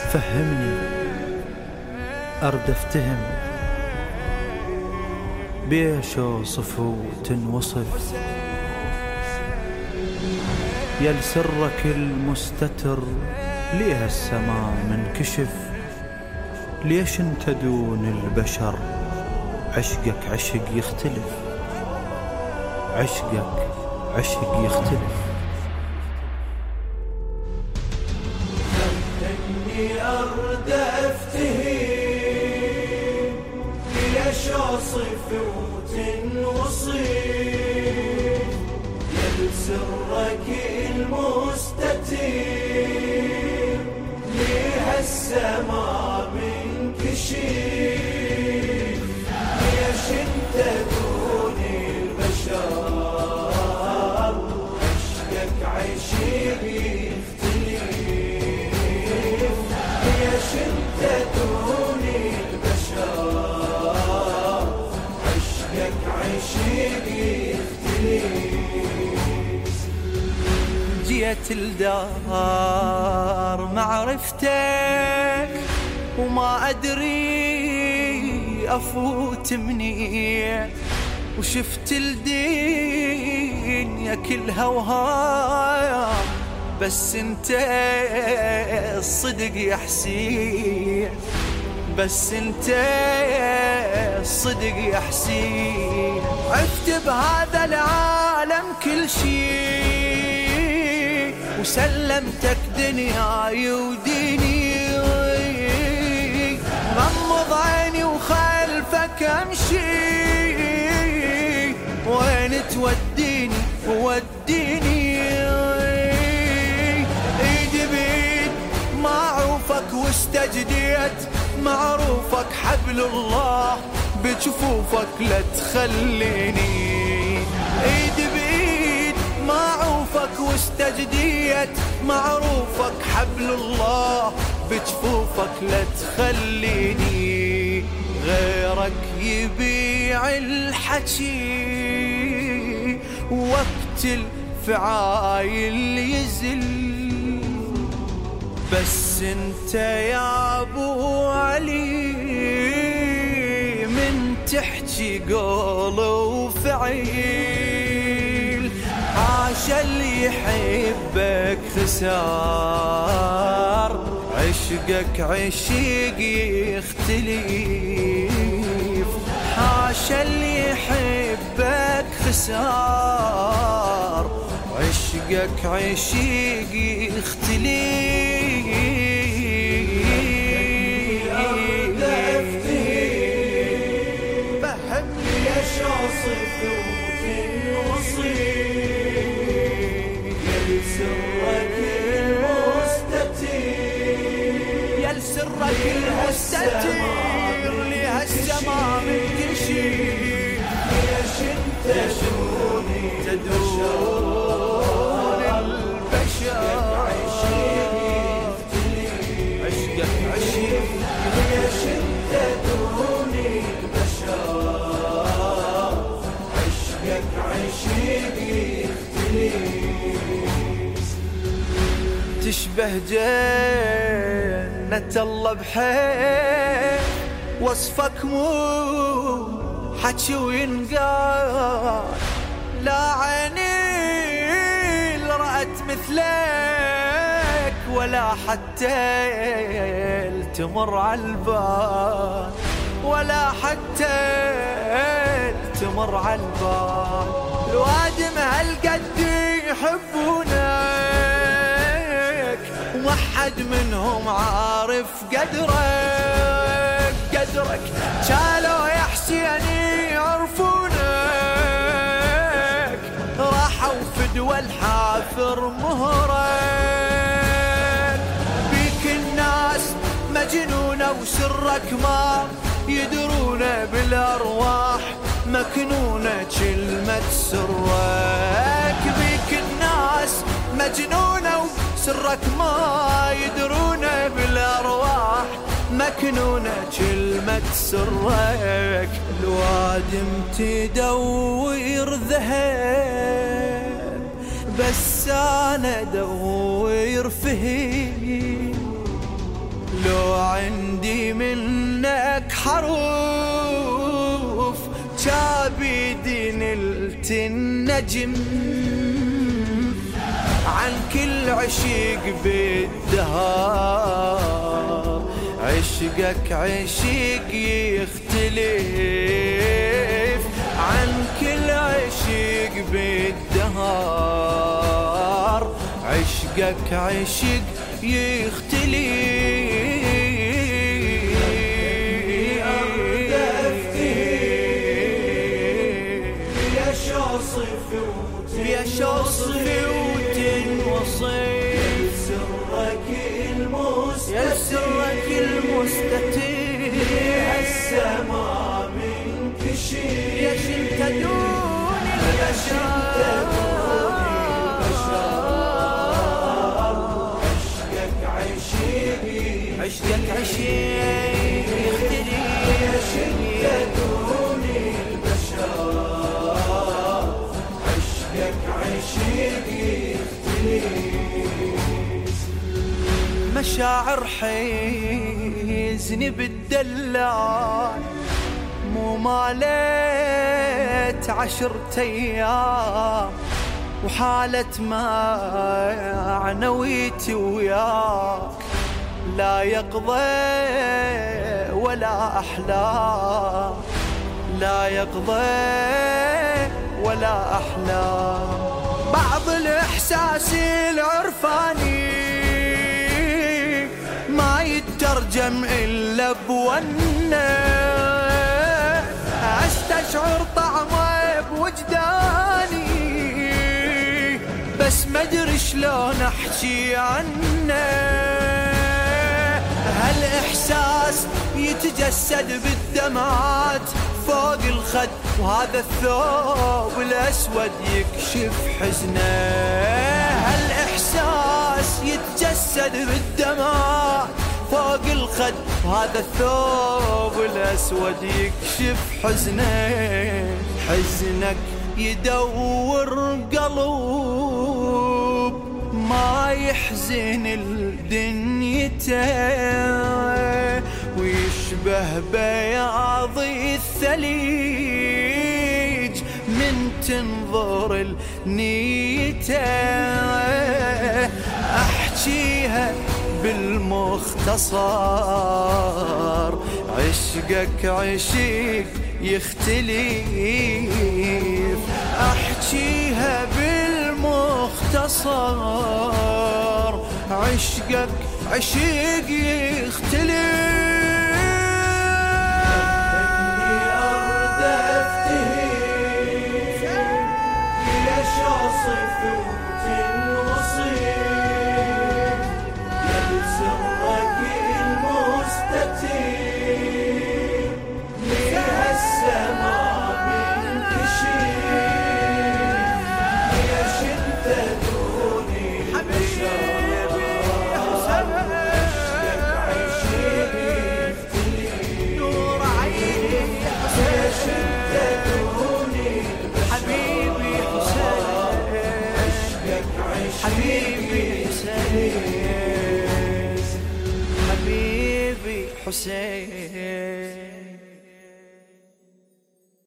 فهمني أرد أفتهم بيش أوصف وتنوصف يا لسرك المستتر ليه السماء منكشف ليش انت دون البشر عشقك عشق يختلف عشقك عشق يختلف إني أرد أفتهم ليش أوصف وتنوصف يا لسرك المستتر ليه السما منكشف ليش انت دون البشر عشقك عشق يختلف ليش انت دون البشر عشقك عشق يختلف جيت الدار معرفتك وما أدري أفوت منين وشفت الدنيا كلها وهاي بس انت الصدق يا حسين بس انت الصدق يا حسين عفت بهذا العالم كل شيء وسلمتك دنياي وديني غمض عيني وخلفك امشي وين توديني وديني ايدي بيد معروفك واستجديت معروفك حبل الله بجفوفك لا تخليني ايدي بيد معروفك واستجديت معروفك حبل الله بجفوفك لا تخليني غيرك يبيع الحكي وقت الفعايل يزل بس انت يا ابو علي من تحكي قول وفعيل عاش اللي يحبك خسار عشقك عشق يختلف حاشا اللي يحبك خسار عشقك عشق يختلف فهمني ليش أوصف وتنوصف يا لسرك المستتر يا لسرك المستتر ليها السما من كل شيء ليش انت تدون البشر عشقك يختلف عشقك عشق ليش انت دون البشر عشقك عشق يختلف تشبه جنة الله بحيل وصفك مو حكي وينقال لا عيني رأت مثلك ولا حتى تمر على البال ولا حتى تمر على البال الوادم هالقد يحبونك وما حد منهم عارف قدرك شالوا يا حسين يعرفونك راحوا فدوى الحافر مهرك بيك الناس مجنونة وسرك ما يدرون بالأرواح مكنونة كلمة سرك بيك الناس مجنونة وسرك ما يدرون بالأرواح مكنونة كلمة سرك الوادم تدور ذهب بس أنا أدور فهم لو عندي منك حروف جابيدي نلت النجم عن كل عشيق بالدهار. عشقك عشيق يختلف عن كل عشيق بالدهار. عشقك عشق يختلف. يا شاصفي وتنوصيف سرك المستطيل يا سرك المستطيل السما منك شيء يا شنت دون البشر. عشقك عشيقي عشقك عشيق يختلف يا شنت دون البشر. مشاعر حيزني بالدلال مو مالت 10 أيام وحالة ما نويت وياك لا يقضي ولا أحلام لا يقضي ولا أحلام. بعض الإحساس العرفاني ما يترجم إلا بونه. أستشعر طعمه بوجداني بس ما أدري شلون أحكي عنه. هالإحساس يتجسد بالدمعات فوق الخد وهذا الثوب الأسود يكشف حزنه. هالإحساس يتجسد بالدمعات فوق الخد وهذا الثوب الأسود يكشف حزنه. حزنك يدور قلب ما يحزن الدنيته ويشبه بياض الثليج من تنظر النيته. أحكيها بالمختصر عشقك عشق يختلف. أحكيها بالمختصر عشقك عشق يختلف. حبيبي حسين حبيبي حسين.